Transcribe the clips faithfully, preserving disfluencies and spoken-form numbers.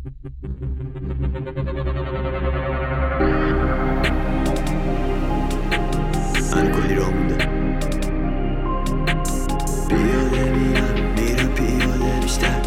من کلی راه مونده، پیاده میرم میرم پیاده بیشتر،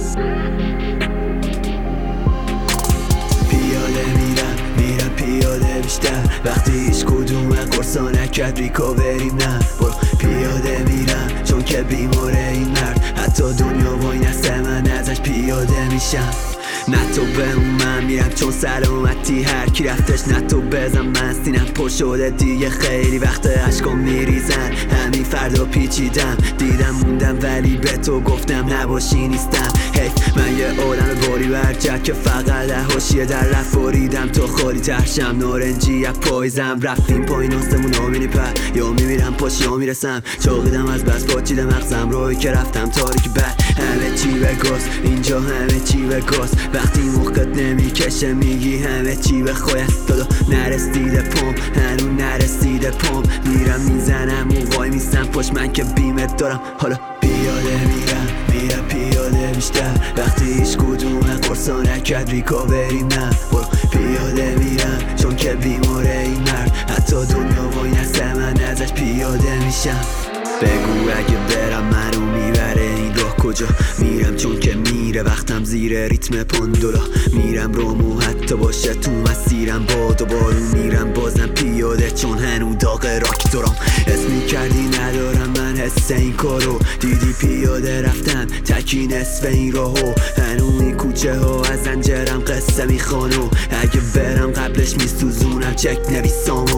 پیاده میرم میرم پیاده بیشتر. وقتی هیچ کدوم قرصا نکرد ریکاوریم نه، برو پیاده میرم چون که بیماره این مرد. حتی دنیا وای نسته من ازش پیاده میشم. نه تو به اون من میرم چون سلامتی هر کی رفتش، نه تو بزن من سینم پر شده دیگه خیلی وقت عشقا میریزن. همین فردا پیچیدم دیدم موندم ولی به تو گفتم نباشی نیستم. حیف من یه آدم باری برجت که فقط هوشیه در رفت بریدم تو خالی ترشم نارنجی از پایزم. رفتیم پایین آسمون آمینی پر یا میمیرم پاش یا میرسم. چاقیدم از بس پاچیدم مغزم روی که رفتم تاریکی بر همه چی به گاز اینجا همه چی به گاز. وقتی موقعت نمیکشه میگی همه چی به خواهد دادا نرسیده پام هنو نرسیده پام. میرم میزنم و وای میستم پاش من که بیمت دارم. حالا پیاده میرم میرم پیاده بیشتر. وقتی هیچ کدوم قرصا نکرد ریکاوریم نه، برو پیاده میرم چون که بیماره این مرد. حتی دنیا وای نسته من ازش پیاده میشم. بگو اگه برم منو میبره این راه کجا میرم چون که میره وقتم زیر ریتم پاندولا. میرم رومو حتی باشه تو مسیرم باد و بارون میرم بازم پیاده چون هنو داغ راک دارم. اسمی کردی ندارم من حس این کارو دیدی پیاده رفتم تکی نصف این راهو. هنو این کوچه ها از زنجرم قصه میخوانو اگه برم قبلش میسوزونم چک نویسامو.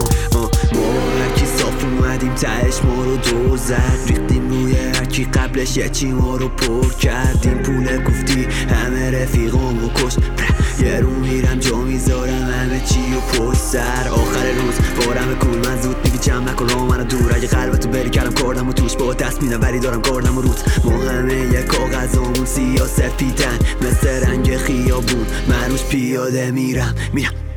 ما هرکی صاف اومدیم تهش ما رو دور زد ریختیم روی هرکی قبلش یه چی ما رو پر کردیم. پول گفتی همه رفیقامو کشت یه رو میرم جا میذارم همه چی و پشت سر. آخر روز بارم کول من زود میگی جمع نکن رو منو دور. اگه قلبتو بری کردم کردم و توش با دست میدم ولی دارم کردم و روت. ما همه یه کاغذامون سیاه سفیدن مثل رنگ خیابون من روش پیاده میرم میرم